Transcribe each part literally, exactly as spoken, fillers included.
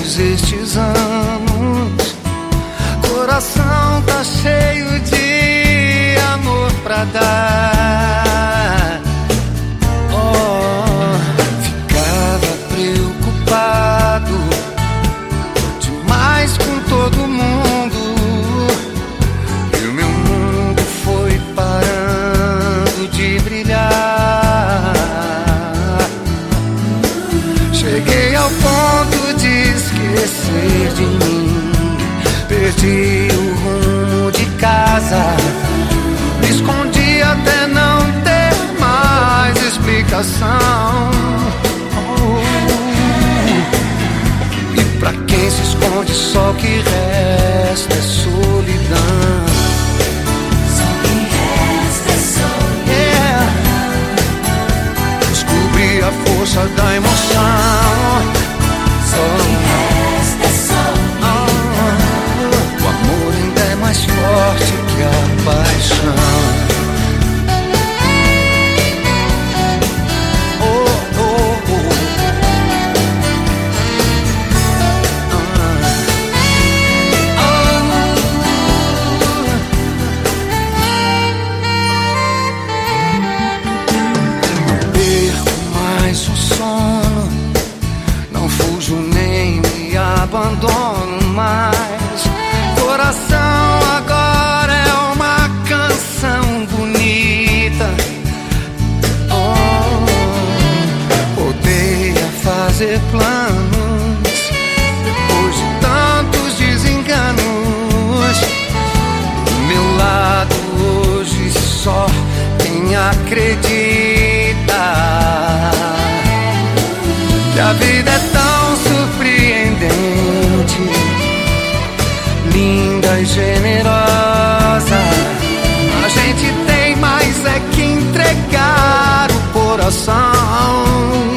todos estes anos, coração tá cheio de amor pra dar. Oh, ficava preocupado demais com todo mundo, e o meu mundo foi parando de brilhar. Cheguei ao ponto de esquecer de mim, perdi o rumo de casa, me escondi até não ter mais explicação. Oh. E pra quem se esconde só o que resta é solidão. Só o que resta é solidão. Yeah. Descobri a força da emoção. Só o que resta é solidão. O amor ainda é mais forte que a paixão. Oh, oh, oh. Ah. Não perco mais o sono, não fujo nem me abandono mais. Coração agora é uma canção bonita. Oh, odeia fazer planos depois de tantos desenganos. Do meu lado hoje só quem acredita que a vida é tão surpreendente, linda e generosa. A gente tem mais é que entregar o coração.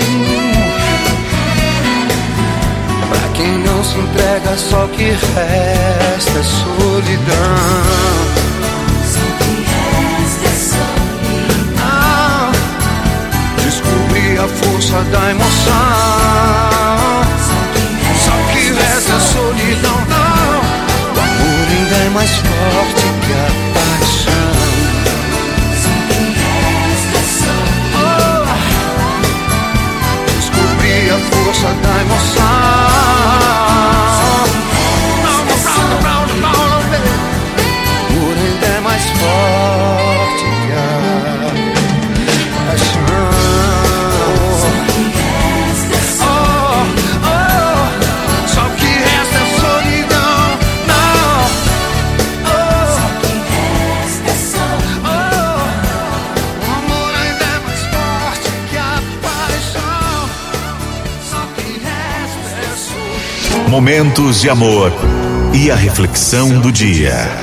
Pra quem não se entrega, só o que resta é solidão. Só o que resta é solidão. Ah, descobri a força da emoção. Só o que resta é solidão. Não, o amor ainda é mais forte que a paixão. Só o que resta é solidão. Oh, descobri a força da emoção. O amor ainda é mais forte que a paixão. Só o que resta é solidão. Oh, oh, só o que resta é solidão. Não. Oh, Só o que resta é solidão. oh, o amor ainda é mais forte que a paixão. Só o que resta é solidão. Momentos de amor e a reflexão do dia.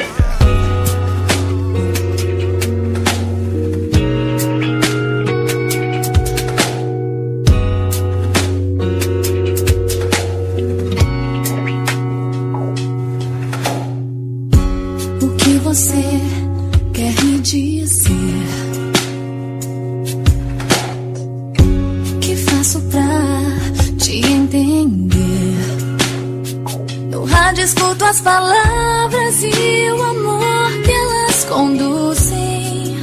O que você quer me dizer? Que faço pra te entender? No rádio escuto as palavras e o amor que elas conduzem.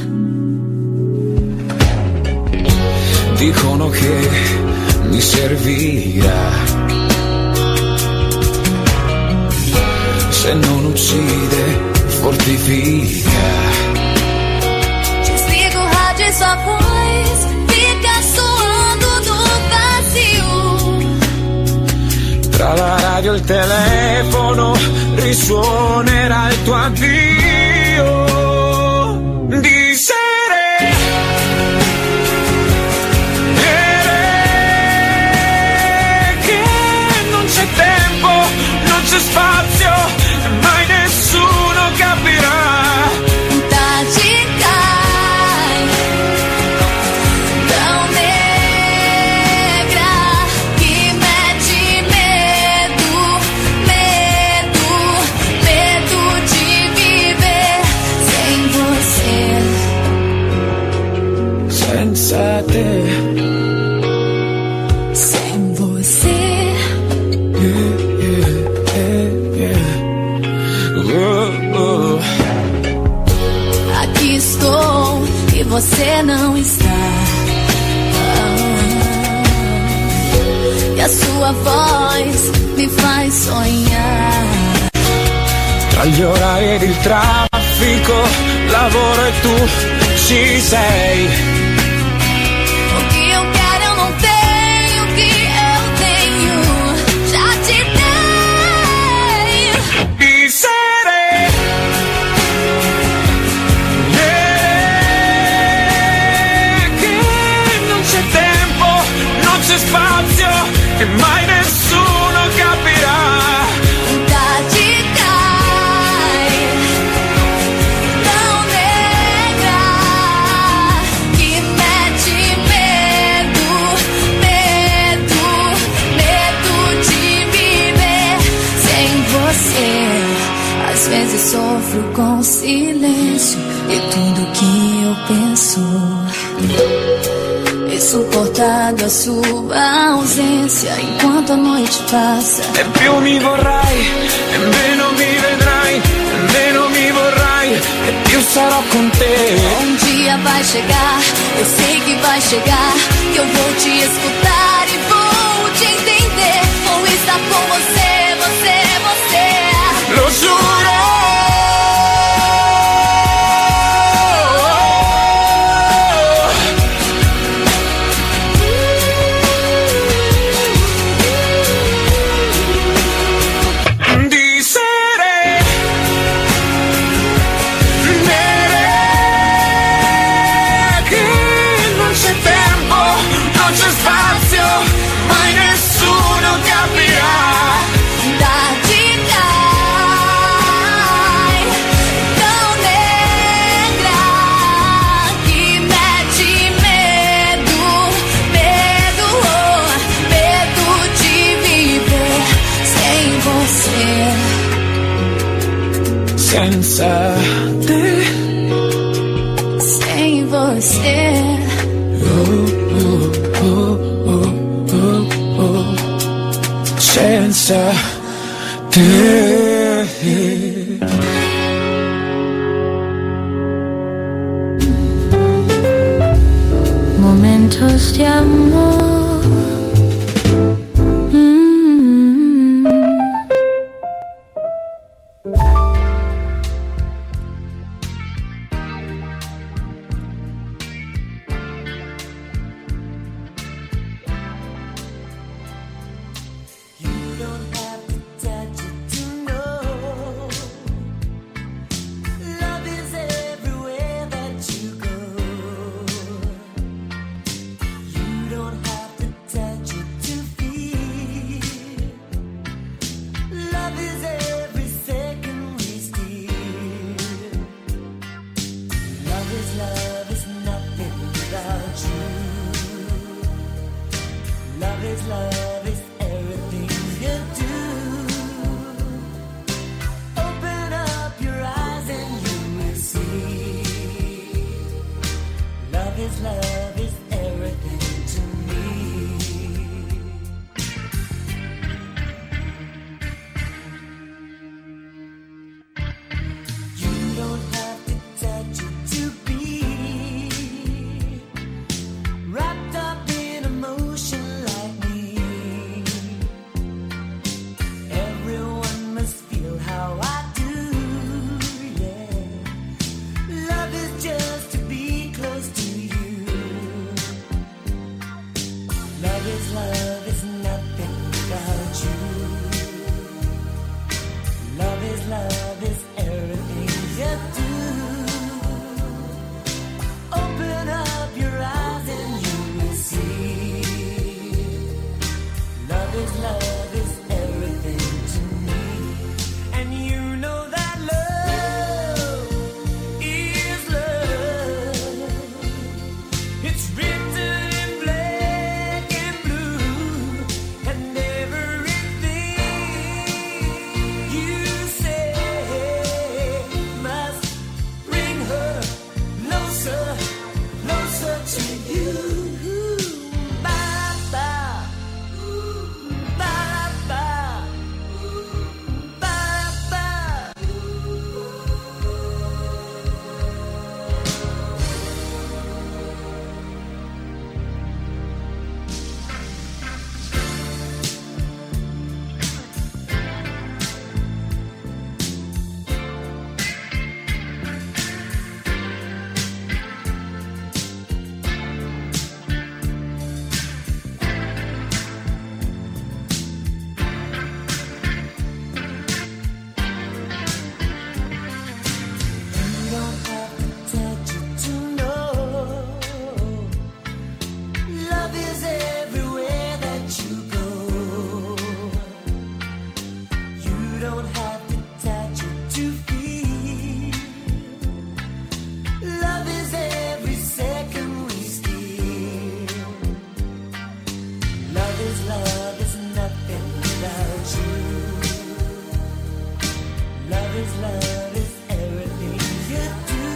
Dicono che mi servirà, se non uccide fortifica. Desliga o rádio e sua voz fica soando no vazio. Tra la radio e il telefono risuonerà il tuo addio. Di sere che non c'è tempo, non c'è spazio, mai nessuno capirà. Tadicai, tão negra que mete medo, medo, medo de viver. sonhar. Tra gli orari ed il traffico, lavoro e tu ci sei. O que eu quero eu não tenho, o que eu tenho já te dei. Di sere, yeah, che non c'è tempo, non c'è spazio e mai nessuno capirà. Às vezes sofro com silêncio e tudo que eu penso é suportado a sua ausência enquanto a noite passa. E più mi vorrai, e meno mi vedrai, e meno mi vorrai, e più sarò con te. Um dia vai chegar, eu sei que vai chegar, que eu vou te escutar e vou te entender. Vou estar com você, você, você. Lo giuro. Di sere, nere, che non c'è tempo, non c'è spazio, mai nessuno capirà. Senza te, sem você, oh, oh, oh, oh, oh, oh. Senza te. Momentos de amor. don't have to touch it to feel. Love is every second we steal. Love is love is nothing without you. Love is love is everything you do.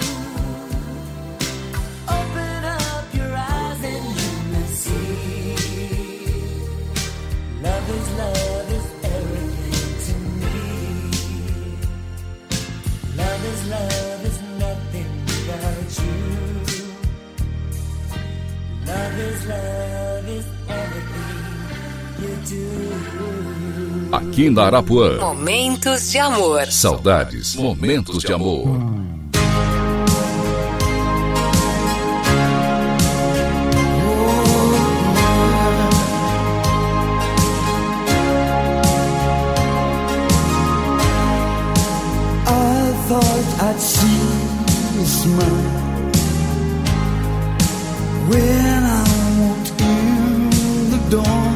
Open up your eyes and you will see. Love is love is everything to me. Love is love is nothing without you. Love is love is everything you do. Aqui na Arapuã. Momentos de amor. Saudades, momentos de amor. I thought I'd see you smile when I walked in the door.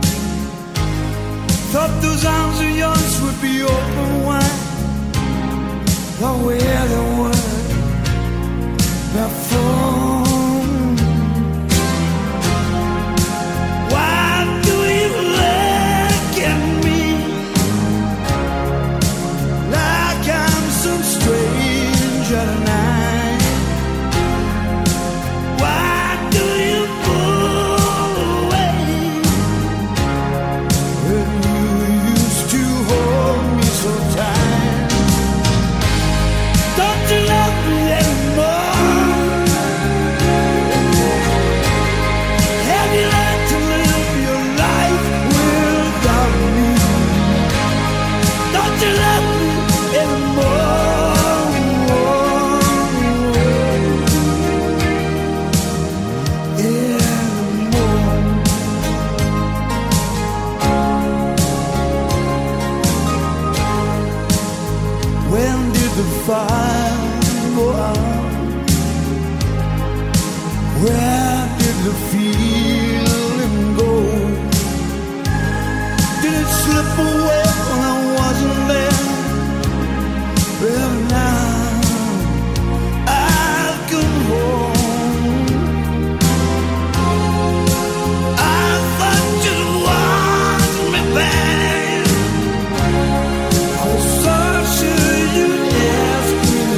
Thought those arms of yours would be open wide, but where they were before. Why do you look at me like I'm some stranger tonight? Why do you pull away when you used to hold me so tight? Don't you love me anymore? Have you learned to live your life without me? Don't you love me anymore? Anymore. When did the fire go out? Where did the feeling go? Did it slip away when I wasn't there? Well, now I've come home. I thought you'd want me back. I was so sure you'd ask me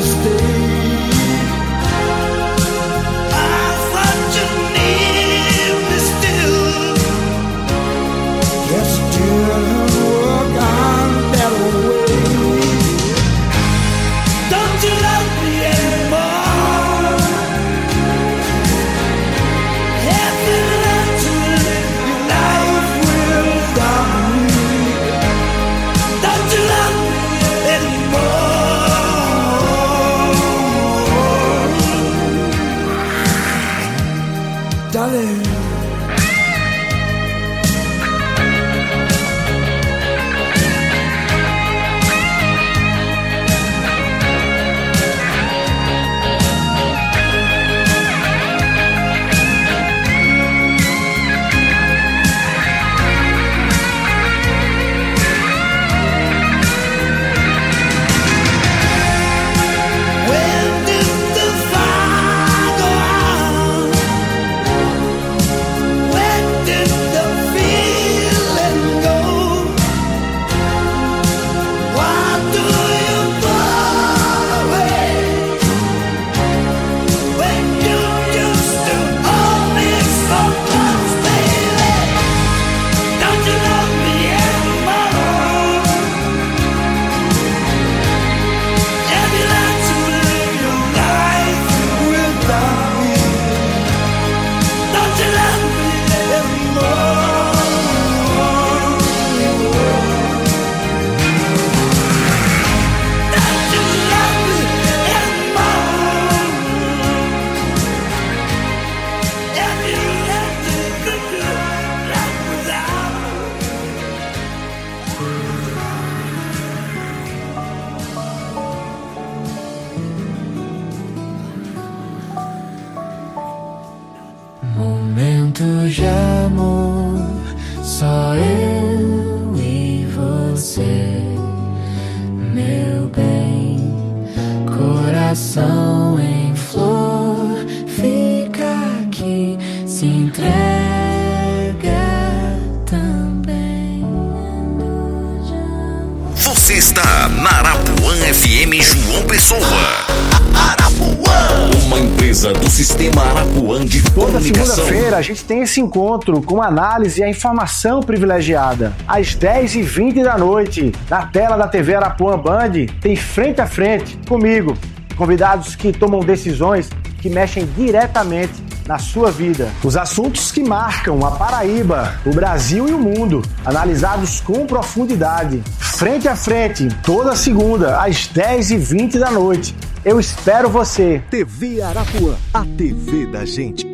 Você está na Arapuã F M João Pessoa. Arapuã, uma empresa do Sistema Arapuã de Comunicação. Toda segunda-feira a gente tem esse encontro com análise e a informação privilegiada. Às dez e vinte da noite, na tela da T V Arapuã Band, tem Frente a Frente comigo. Convidados que tomam decisões que mexem diretamente na sua vida. Os assuntos que marcam a Paraíba, o Brasil e o mundo, analisados com profundidade. Frente a Frente, toda segunda, às dez e vinte da noite. Eu espero você. T V Arapuã, a T V da gente.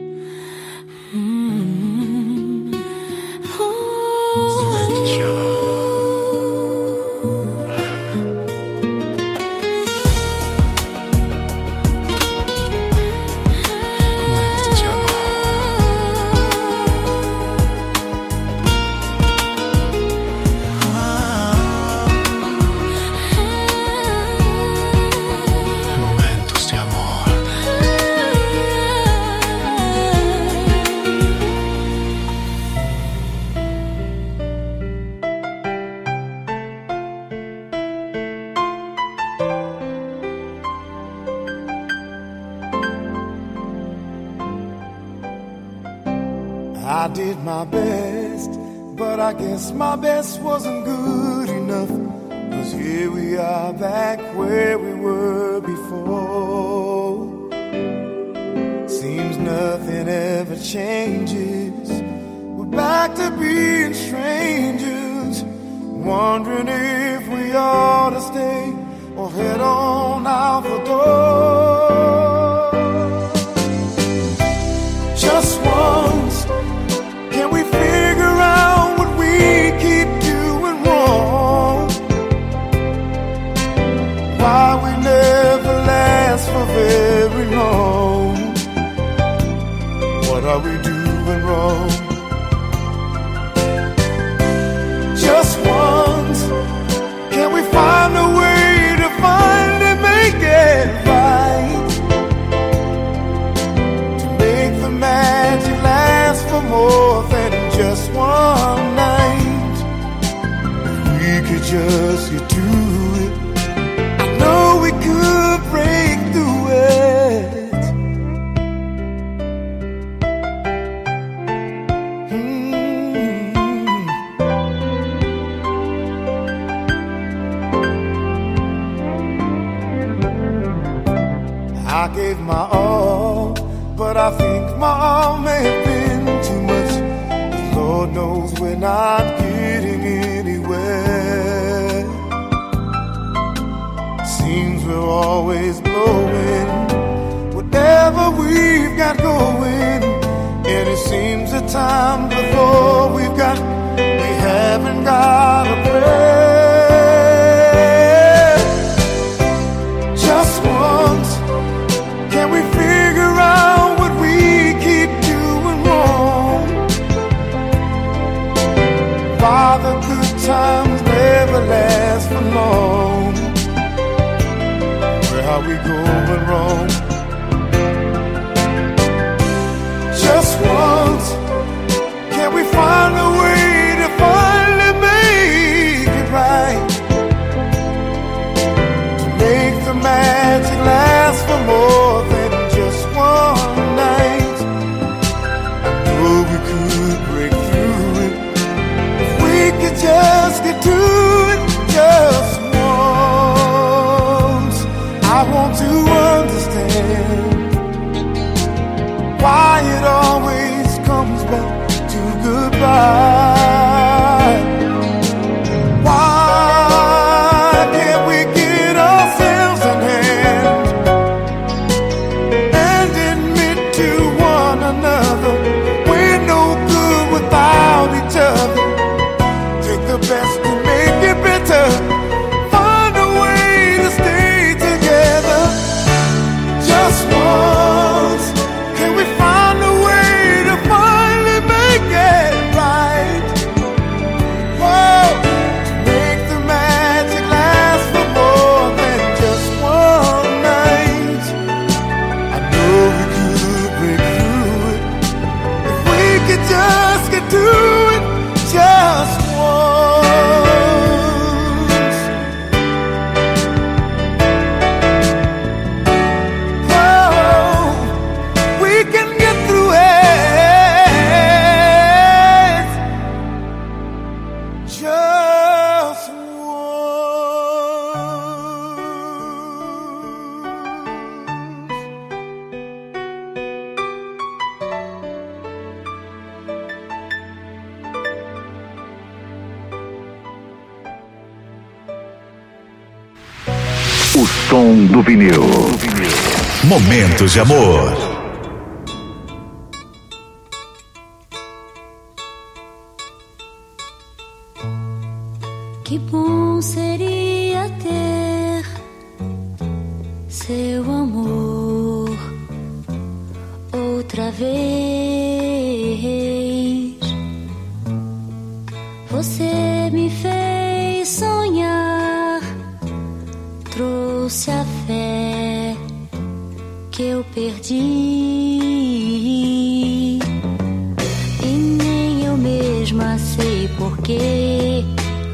I did my best, but I guess my best wasn't good enough. 'Cause here we are back where we were before. Seems nothing ever changes. We're back to being strangers, wondering if we ought to stay or head on out the door. Just once, can we figure out what we keep doing wrong? Why we never last for very long? What are we doing wrong? Just once, can we find a way to finally make it right? To make the magic last for more than just one night. If we could just get to it, I know we could break through it. Mm-hmm. I gave my all, but I think my all may have been too much. Lord knows we're not getting anywhere. Seems we're always blowing whatever we've got going, and it seems the time before we've got, we haven't got a prayer. Just once, can we figure out what we keep doing wrong? Why the good times never last for long? Where are we going wrong? Just once, can we find a way to finally make it right? To make the magic last for more than just one night. I know we could break through it if we could just get to it just once. I want to O som do vinil. Momentos de amor. Que bom seria ter seu amor outra vez. Você me fez sonhar, trouxe a fé que eu perdi, e nem eu mesma sei porquê.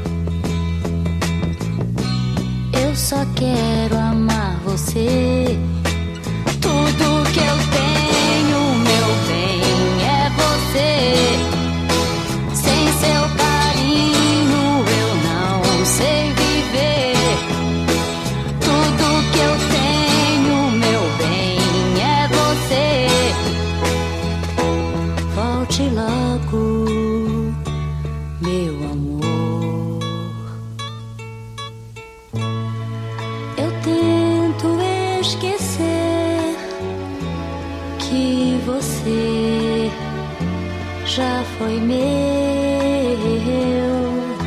Eu só quero amar você. Tudo que eu tenho, meu bem, é você. Sem seu carinho eu não sei viver. Tudo que eu tenho, meu bem, é você. Volte logo, meu amor. Eu tento esquecer que você já foi meu.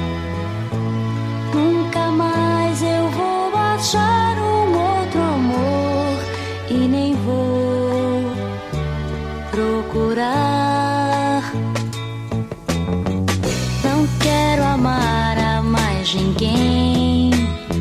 Nunca mais eu vou achar um outro amor e nem vou procurar. Não quero amar a mais ninguém.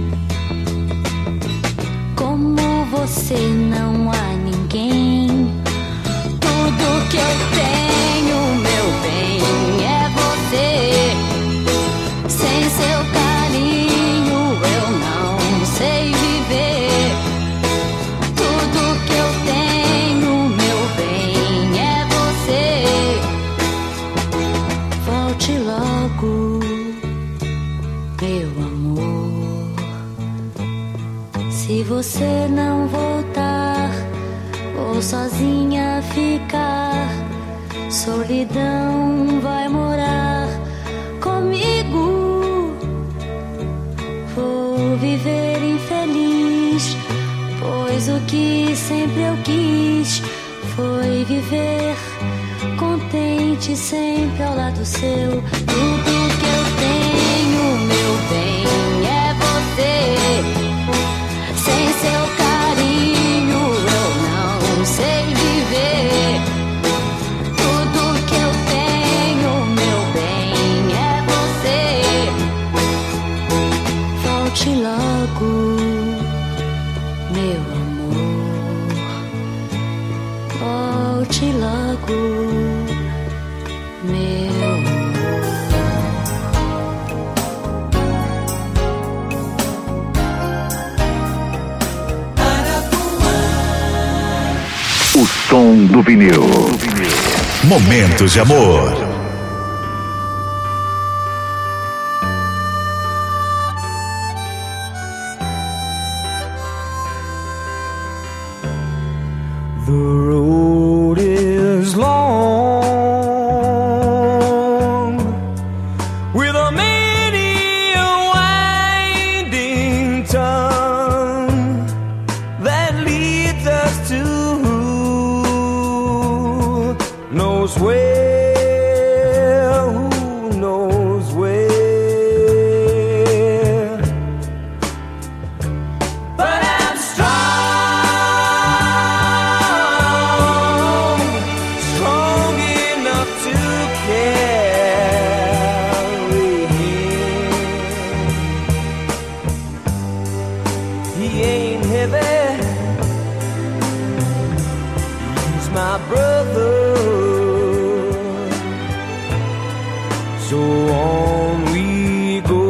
Como você não há ninguém. Tudo que eu tenho, meu bem, é você. Sem seu carinho eu não sei viver. Tudo que eu tenho, meu bem, é você. Volte logo, meu amor. Se você não voltar, vou sozinha ficar. Solidão vai morar comigo. Vou viver infeliz, pois o que sempre eu quis foi viver contente sempre ao lado seu. Tudo que eu tenho, meu bem, é você. Sem seu carinho eu não sei viver. Tudo que eu tenho, meu bem, é você. Volte logo, meu amor. Volte logo, meu O som do vinil. Momentos de amor. The road is long, with a many a winding tongue that leads us to who knows where, who knows where. But I'm strong, strong enough to carry him. He ain't heavy, he's my brother. So on we go.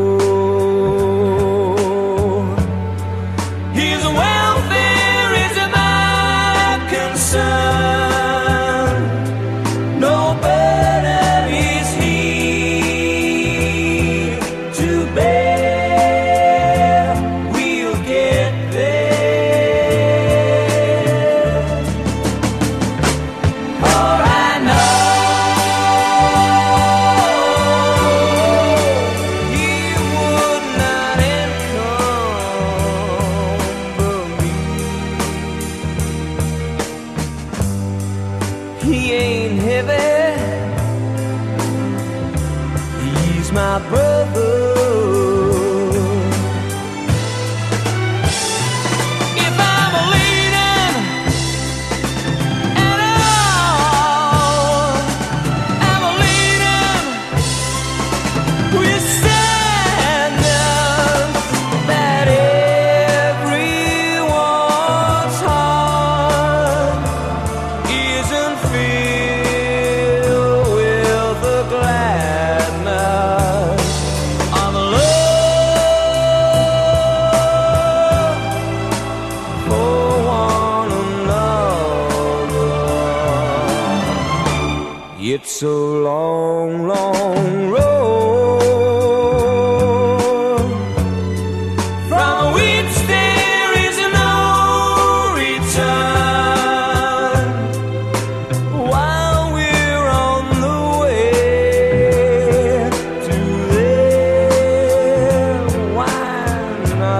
His welfare is my concern. No burden is he to bear. We'll get there.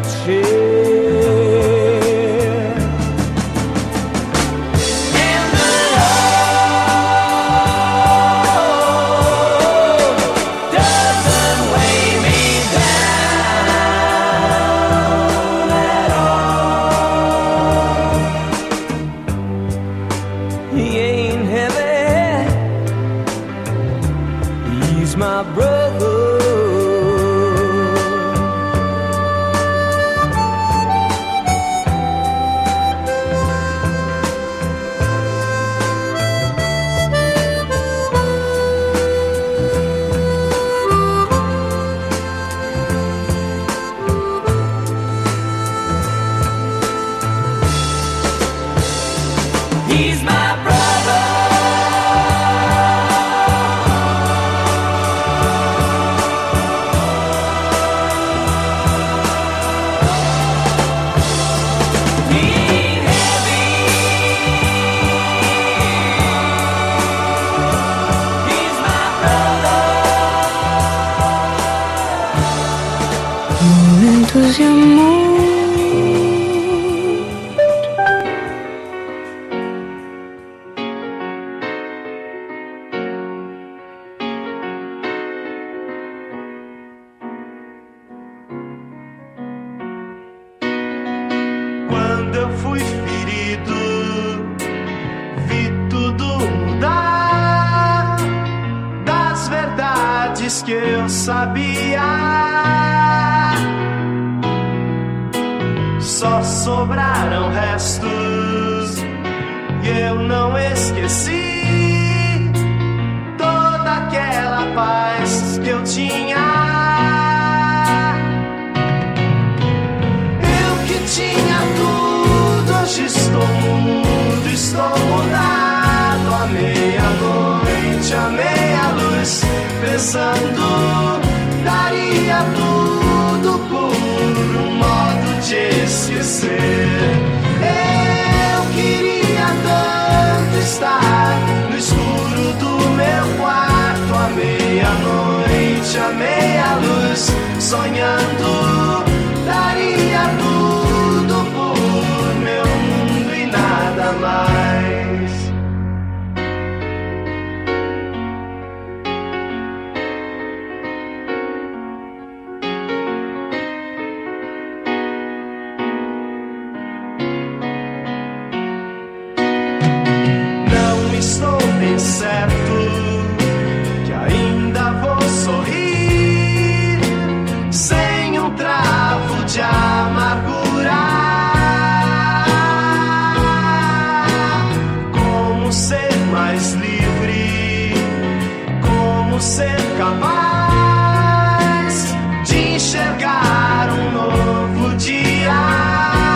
bloodshed. Momentos de amor. Quando eu fui ferido, vi tudo mudar. Das verdades que eu sabia, só sobraram restos e eu não esqueci toda aquela paz que eu tinha. Eu que tinha tudo, hoje estou mudo, estou mudado. À meia-noite, à meia-luz, pensando, daria tudo por um modo de esquecer. Eu queria tanto estar no escuro do meu quarto, à meia-noite, à meia-luz, sonhando, daria tudo por meu mundo e nada mais. Estou bem certo que ainda vou sorrir, sem um travo de amargura. Como ser mais livre, como ser capaz de enxergar um novo dia.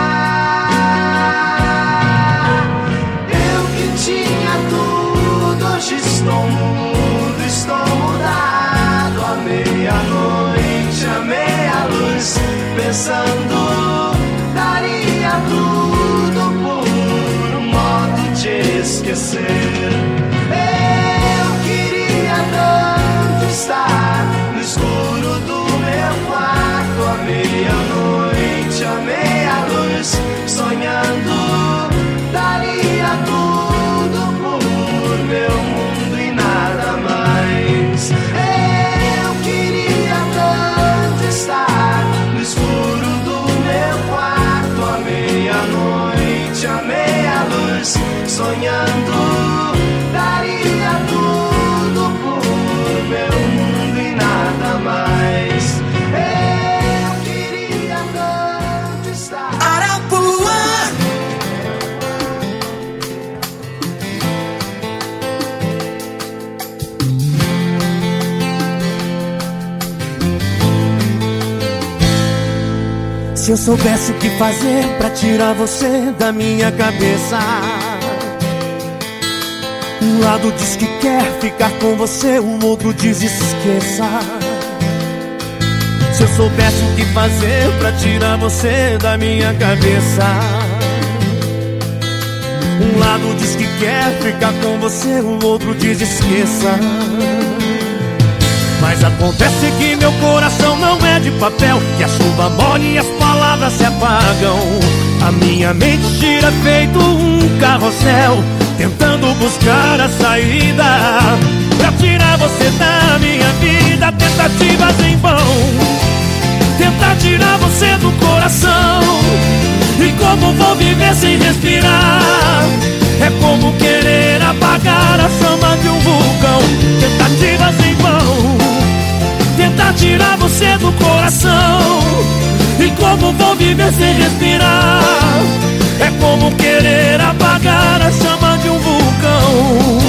Hoje estou mudo, estou mudado. À meia-noite, à meia-luz, pensando, daria tudo por um modo de esquecer. Eu queria tanto estar no escuro do meu quarto, à meia-noite, à meia-luz, sonhando, daria tudo por meu mundo e nada mais. Eu queria tanto estar no escuro do meu quarto, à meia-noite, à meia-luz, sonhando, daria tudo por meu mundo e nada mais. Eu queria tanto estar. Arapuã! Se eu soubesse o que fazer pra tirar você da minha cabeça, um lado diz que quer ficar com você, o outro diz esqueça. Se eu soubesse o que fazer pra tirar você da minha cabeça, um lado diz que quer ficar com você, o outro diz esqueça. Mas acontece que meu coração não é de papel, que a chuva molha e as palavras se apagam. A minha mente gira feito um carrossel, tentando buscar a saída pra tirar você da minha vida. Tentativas em vão, tentar tirar você do coração. E como vou viver sem respirar? É como querer apagar a chama de um vulcão. Tentativas em vão, tentar tirar você do coração. E como vou viver sem respirar? É como querer apagar a chama de um vulcão.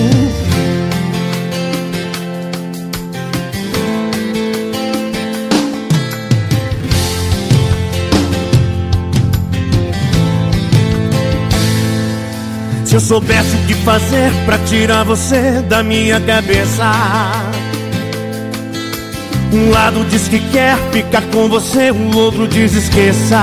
Se eu soubesse o que fazer pra tirar você da minha cabeça. Um lado diz que quer ficar com você, o outro diz esqueça.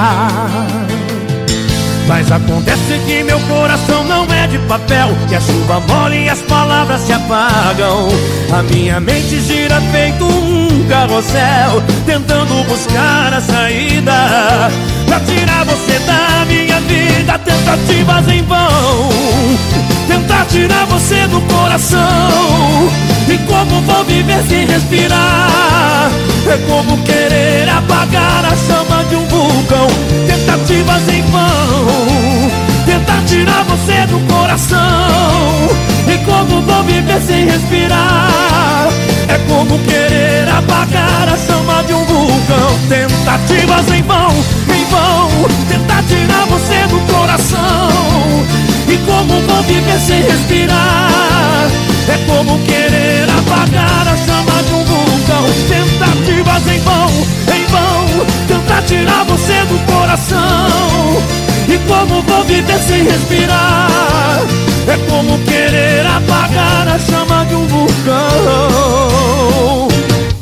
Mas acontece que meu coração não é de papel, que a chuva molha e as palavras se apagam. A minha mente gira feito um carrossel, tentando buscar a saída pra tirar você da minha vida. Tentativas em vão, tentar tirar você do coração. E como vou viver sem respirar? É como querer apagar a chama de um vulcão. Tentativas em vão, tentar tirar você do coração. E como vou viver sem respirar? É como querer apagar a chama de um vulcão. Tentativas em vão, em vão, tentar tirar você do coração. E como vou viver sem respirar? É como querer apagar a chama de um vulcão. Tentativas em vão, em vão, tentar tirar você do coração. E como vou viver sem respirar? É como querer apagar a chama de um vulcão.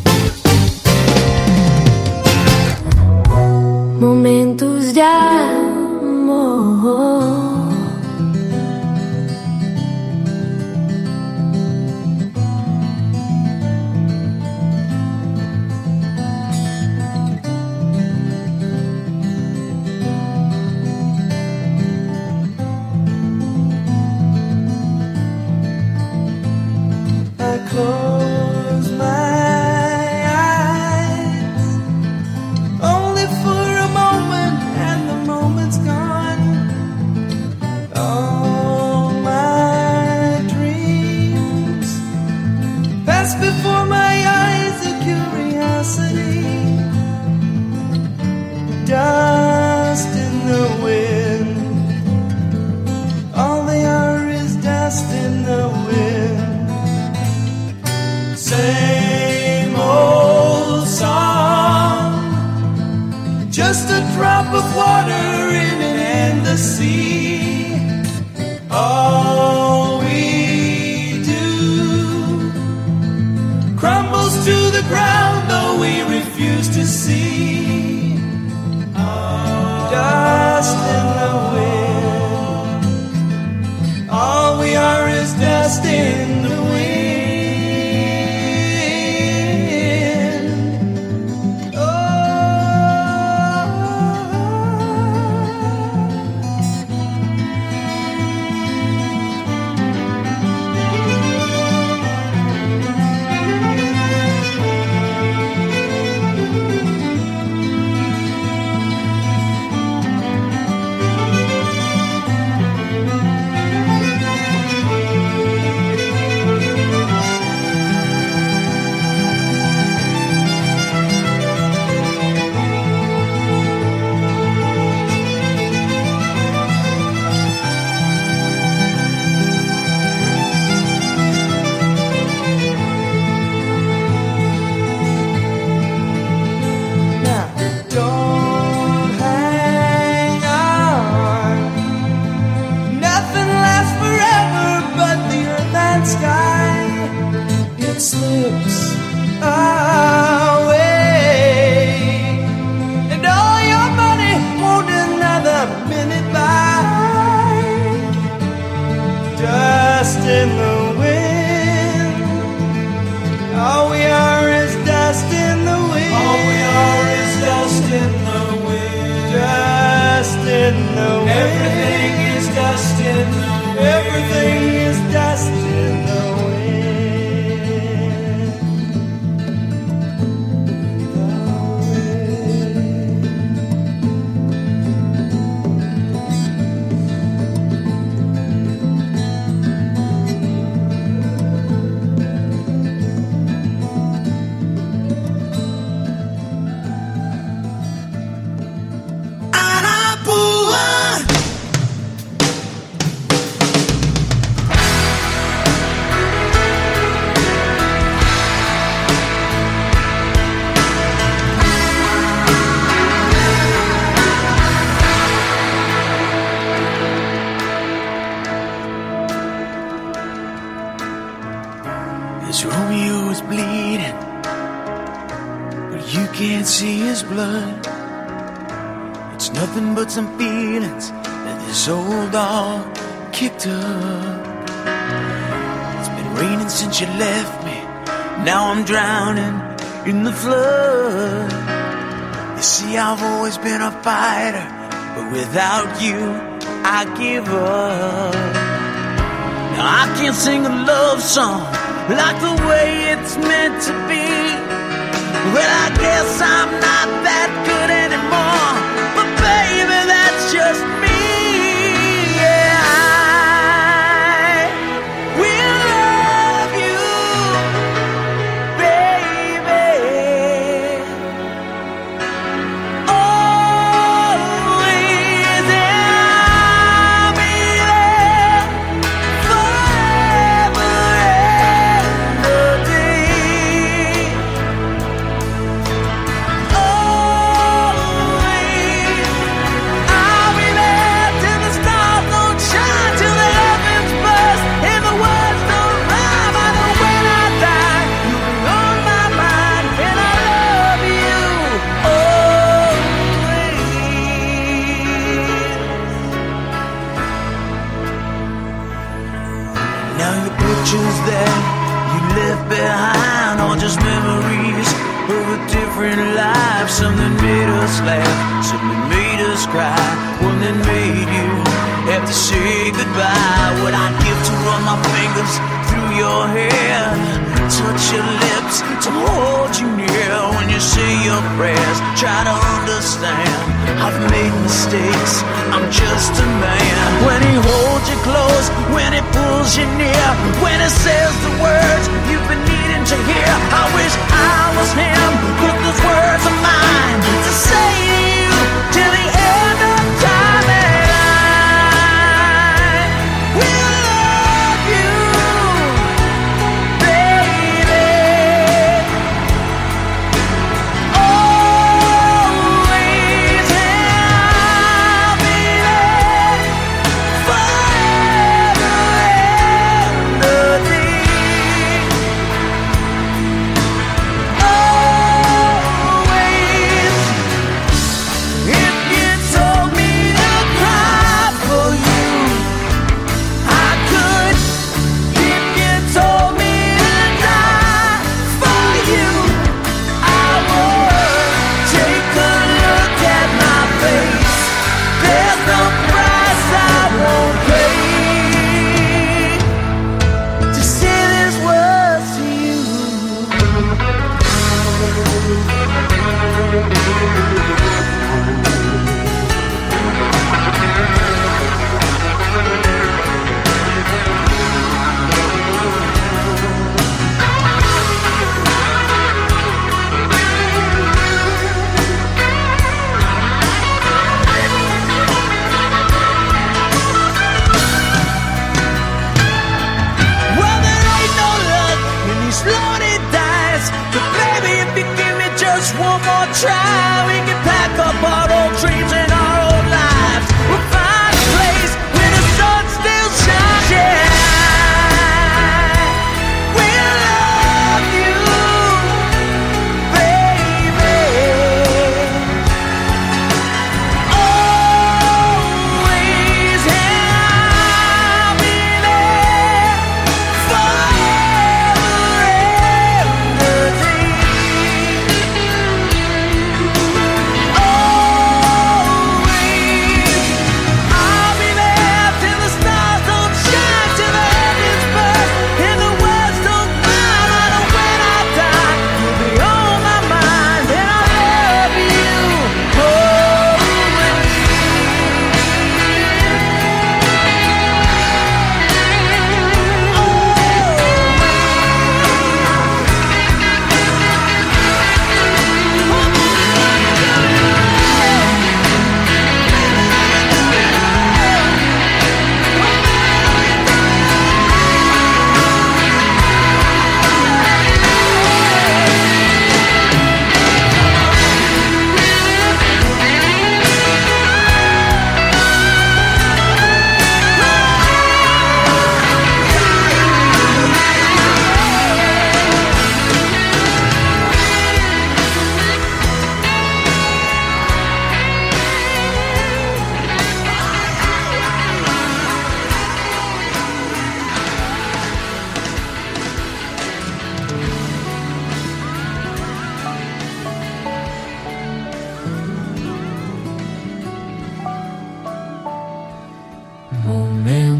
Momentos de amor. Close my eyes, only for a moment, and the moment's gone. All my dreams pass before my eyes, a curiosity, dust in the wind. All they are is dust in the wind. Same old song, just a drop of water in an endless sea. All we do crumbles to the ground, though we refuse to see. Dust in the wind. All we are is dust in the wind. see his blood. It's nothing but some feelings that this old dog kicked up. It's been raining since you left me. Now I'm drowning in the flood. You see, I've always been a fighter, but without you, I give up. Now I can't sing a love song like the way it's meant to be. Well, I guess I'm not that good anymore, but baby, that's just me. Yeah, I will love you, baby, always, and I'll be there forever and a day. Always, I'll be there till the stars don't shine, till the heavens burst and the words don't rhyme. I know when I die, you'll be on my mind, and I love you always. Now your pictures that you left behind are just memories of a different life. Something made us laugh, something made us cry, one that made you have to say goodbye. What I'd give to run my fingers through your hair, touch your lips, to hold you near when you say your prayers. Try to understand, I've made mistakes, I'm just a man. When he holds you close, when he pulls you near, when he says the words you've been needing to hear, I wish I was him, put those words of mine to say to you till the end of time. And I will love you, baby, always, and I'll be there forever and a day. Always,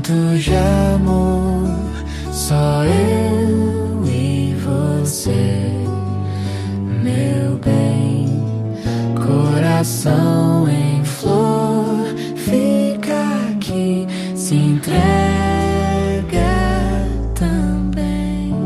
Momentos de amor, só eu e você, meu bem. Coração em flor, fica aqui, se entrega também.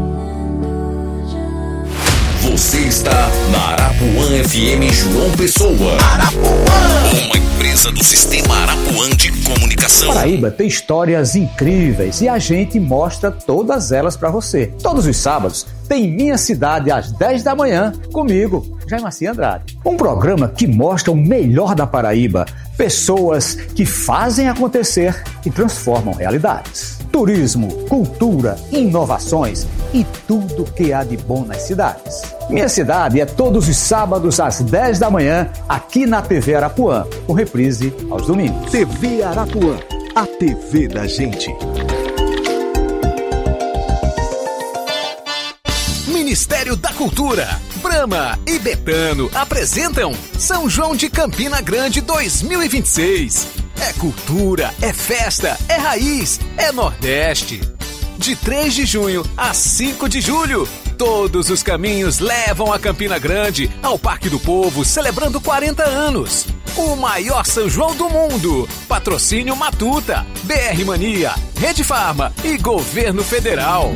Você está na Arapuã F M João Pessoa. Arapuã, uma empresa do Sistema Arapuã de Comunicação. Paraíba tem histórias incríveis e a gente mostra todas elas para você. Todos os sábados tem Minha Cidade às dez da manhã, comigo, Jaimaci Andrade. Um programa que mostra o melhor da Paraíba, pessoas que fazem acontecer e transformam realidades. Turismo, cultura, inovações e tudo que há de bom nas cidades. Minha Cidade é todos os sábados às dez da manhã, aqui na T V Arapuã, com reprise aos domingos. T V Arapuã, a T V da gente. Ministério da Cultura, Brahma e Betano apresentam São João de Campina Grande dois mil e vinte e seis. É cultura, é festa, é raiz, é Nordeste. De três de junho a cinco de julho, todos os caminhos levam a Campina Grande ao Parque do Povo, celebrando quarenta anos. O maior São João do mundo. Patrocínio Matuta, B R Mania, Rede Farma e Governo Federal.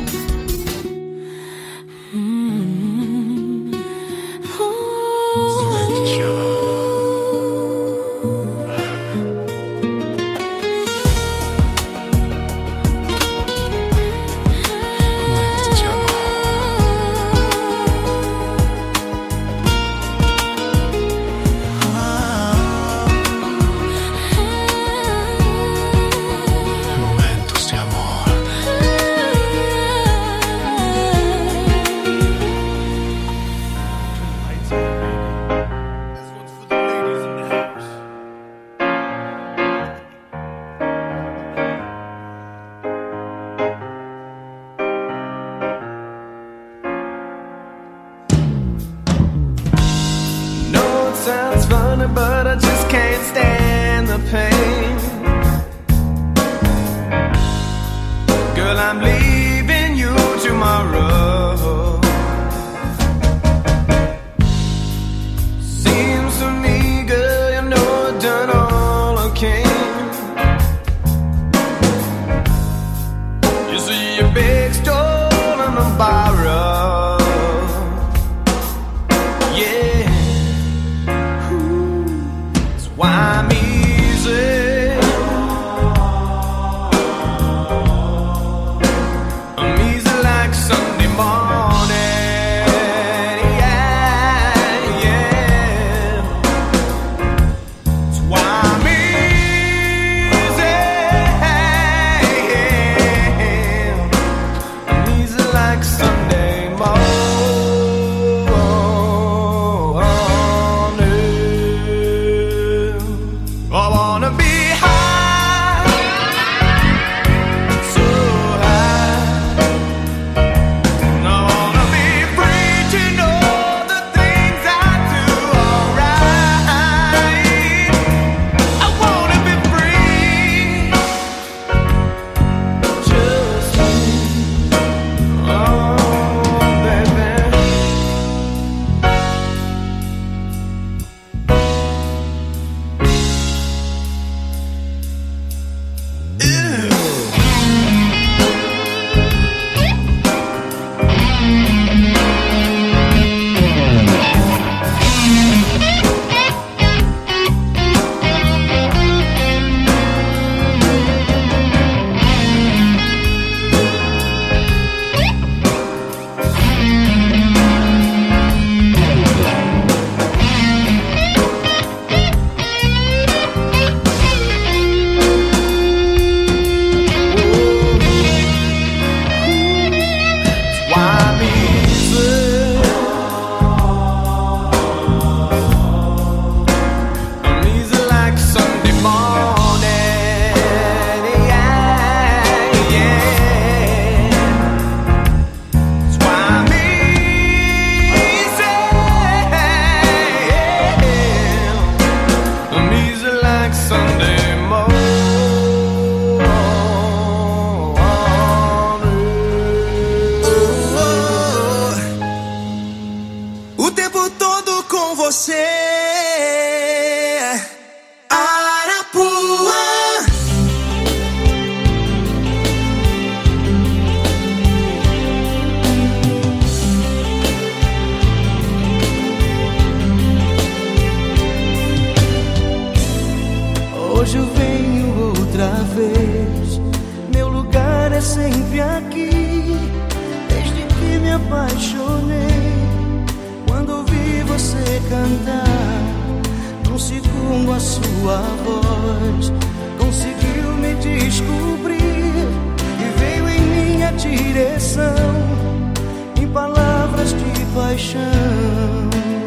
Hoje eu venho outra vez, meu lugar é sempre aqui. Desde que me apaixonei, quando ouvi você cantar, num segundo a sua voz conseguiu me descobrir e veio em minha direção, em palavras de paixão.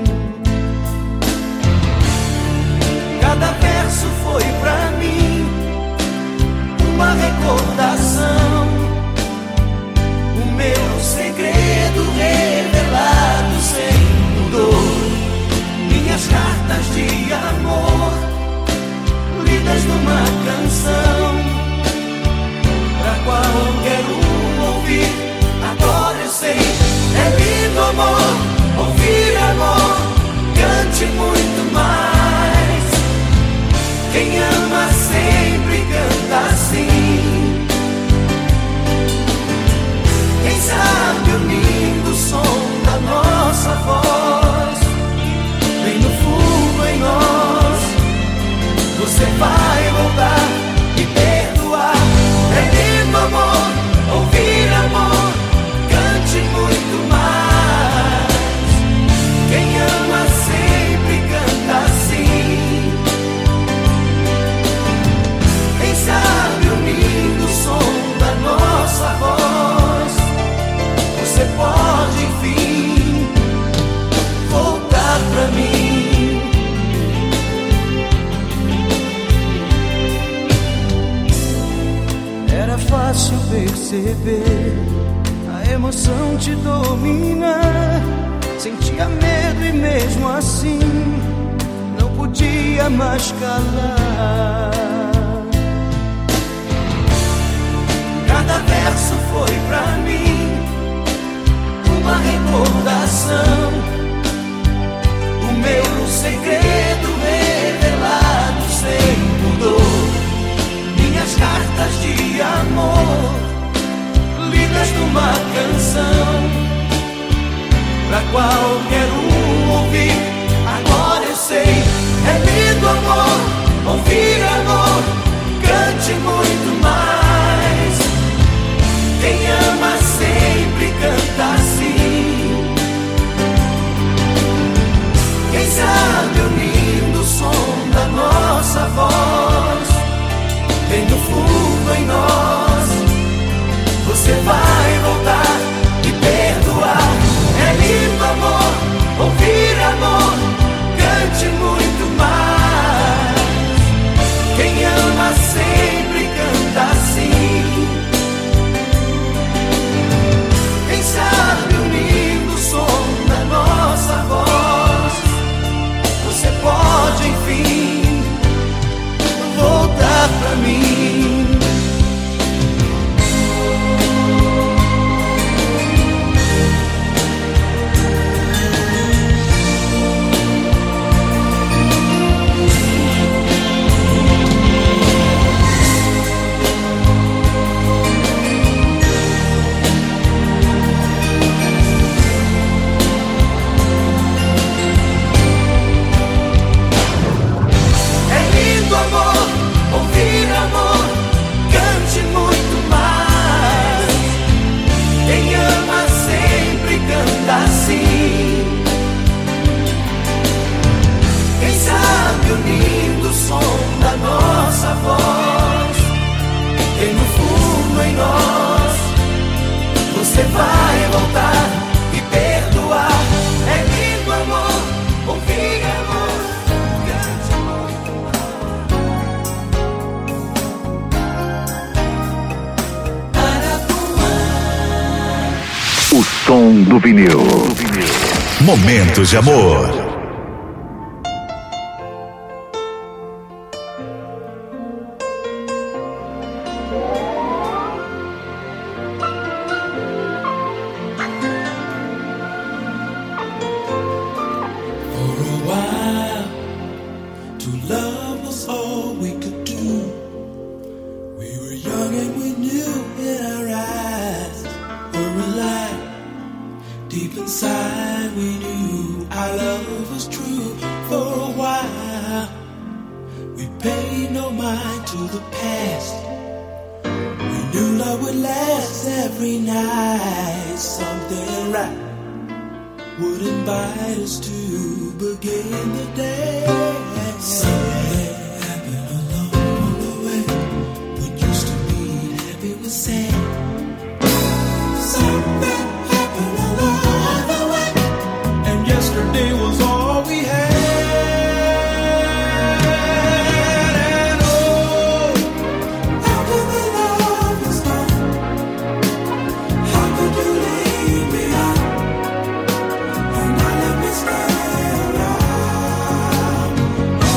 Cada verso foi pra mim uma recordação, o meu segredo revelado sem pudor, minhas cartas de amor lidas numa canção, pra qualquer um ouvir. Agora eu sei, é lindo amor, ouvir amor, cante muito mais. Quem ama sempre canta assim. Quem sabe o lindo som da nossa voz, bem no fundo em nós, você vai voltar e perdoar. É lindo amor, ouvir amor, cante muito mais. Quem ama sempre canta assim. Quem sabe o lindo som da nossa voz, você pode enfim voltar pra mim. Era fácil perceber a emoção te dominar. Sentia medo e mesmo assim não podia mais calar. Cada verso foi pra mim uma recordação, o meu segredo revelado sem pudor, minhas cartas de amor lidas numa canção, pra qualquer um ouvir. Agora eu sei, é lindo amor, ouvir amor, cante muito mais. Quem ama sempre canta assim. Quem sabe o lindo som da nossa voz, bem no fundo em nós, você vai voltar e perdoar. É lindo amor, ouvir amor, cante muito mais. Quem ama sempre canta assim. Quem sabe o lindo som da nossa voz, você pode enfim voltar pra mim. Você vai voltar e perdoar. É lindo amor, ouvir amor, cante muito. O som do vinil. Momentos de amor. No to the past. We knew love would last every night. Something right would invite us to begin the day. Something happened along the way. What used to be happy was sad. Something happened along the way, and yesterday was all we had. And oh, after the love was gone, how could you leave me out and not let me stay around? Oh,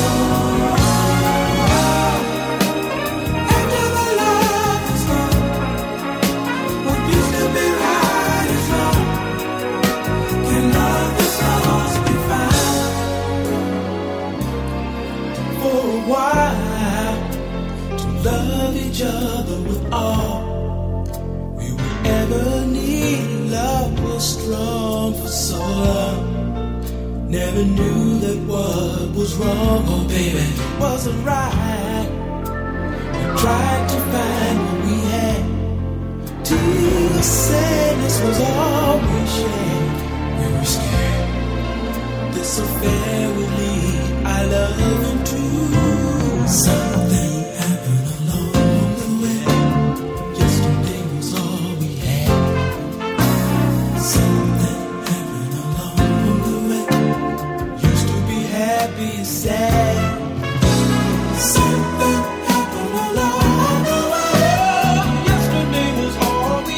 after the love was gone, what used to be right is wrong. Can love that's lost be found? For a while, to love each other with all we would ever need. Love was strong for so long. Never knew that what was wrong, oh baby, wasn't right. We tried to find what we had. Till sadness was all we shared. We were scared this affair would lead our love into something happened along the way. Yesterday was all we had. Something happened along the way. Used to be happy and sad. Something happened along the way. Yesterday was all we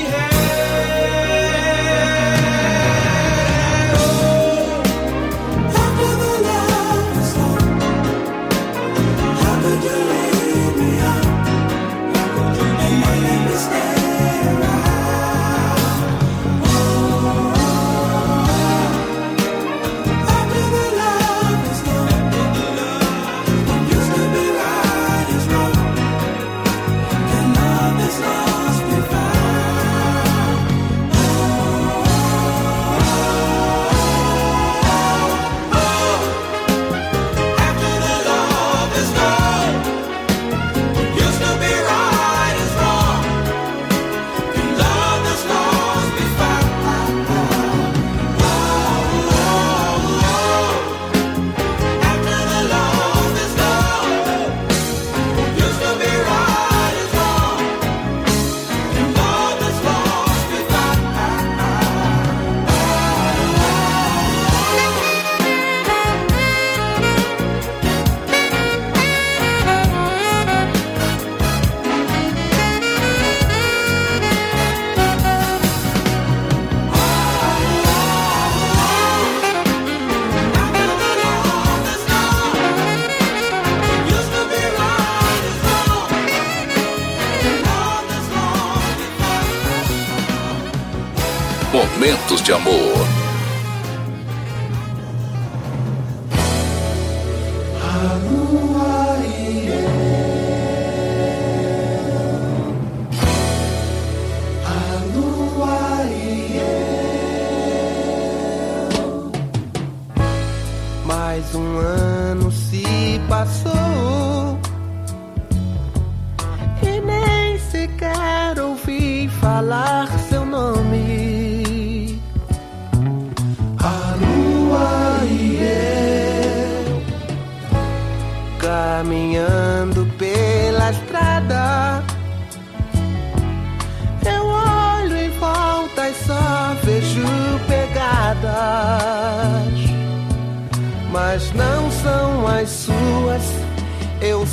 had. Oh, after the love was gone, how could you leave me out? How could you and not let me stay around? Oh, after the love was gone, what used to be right is wrong. Can love that's lost be found? Oh, after the love is gone, what used to be right is wrong. Can love that's lost be found? After the love is gone, what used to be right is wrong. Can love that's lost be found? Momentos de amor. Mais um ano se passou e nem sequer ouvi falar seu nome. A lua e eu caminhando pela estrada, eu olho em volta e só vejo pegadas, mas não são as suas